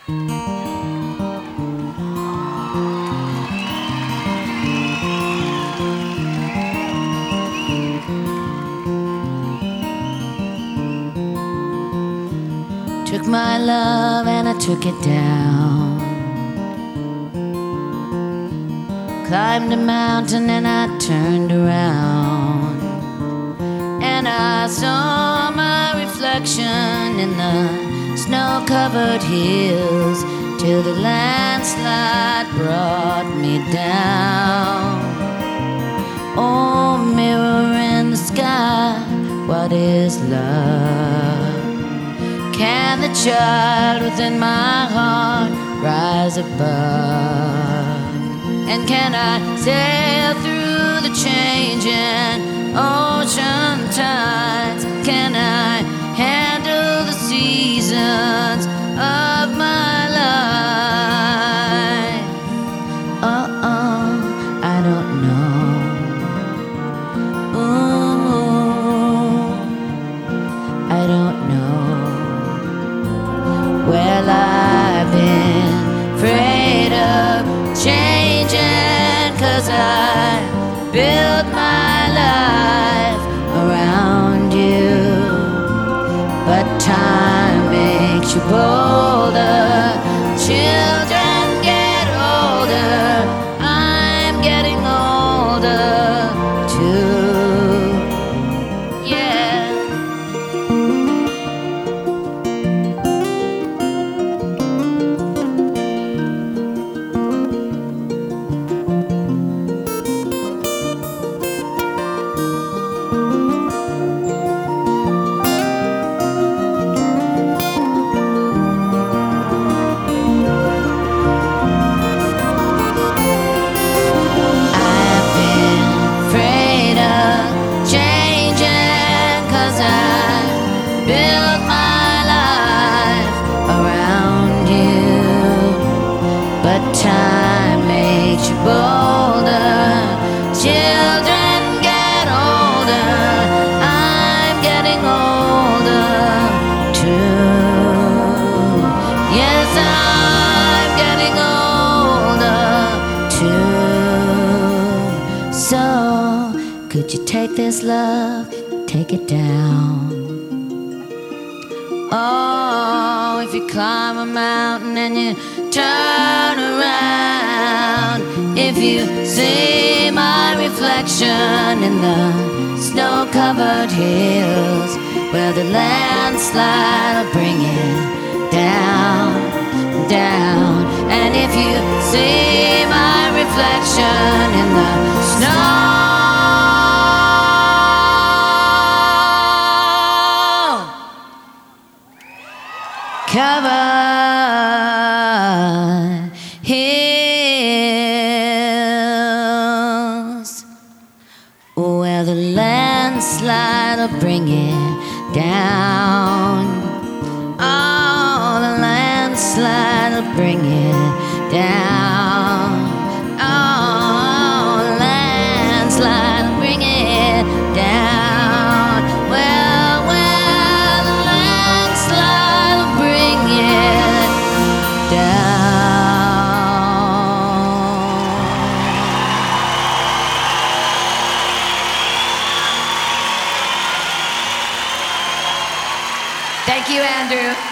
Took my love and I took it down. Climbed a mountain and I turned around, and I saw my reflection in the snow-covered hills, till the landslide brought me down. Oh, mirror in the sky, what is love? Can the child within my heart rise above? And can I sail through the changing ocean tides? Can I handle the seasons of my life? I don't know. Ooh, I don't know. Well, I've been afraid of changing, 'cause I built my life around you. But time makes you bolder, children get older, I'm getting older too. Yeah. Build my life around you, but time makes you bolder. Children get older, I'm getting older too. Yes, I'm getting older too. So, could you take this love, take it down? Oh, if you climb a mountain and you turn around, if you see my reflection in the snow-covered hills, well, the landslide will bring it down, down. And if you see my reflection in the snow covered hills, well, the landslide will bring it down. Oh, the landslide will bring it down. Oh, the landslide will bring it down. Well, the landslide will bring it down. Thank you, Andrew.